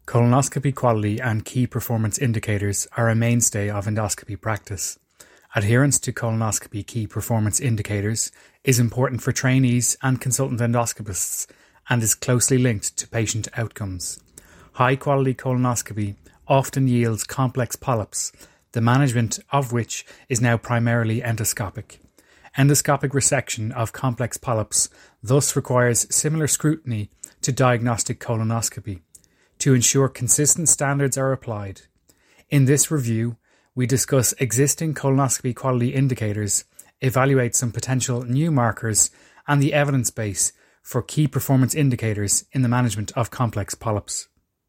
Colonoscopy quality and key performance indicators are a mainstay of endoscopy practice. Adherence to colonoscopy key performance indicators is important for trainees and consultant endoscopists and is closely linked to patient outcomes. High-quality colonoscopy often yields complex polyps, the management of which is now primarily endoscopic. Endoscopic resection of complex polyps thus requires similar scrutiny to diagnostic colonoscopy to ensure consistent standards are applied. In this review, we discuss existing colonoscopy quality indicators, evaluate some potential new markers, and the evidence base for key performance indicators in the management of complex polyps.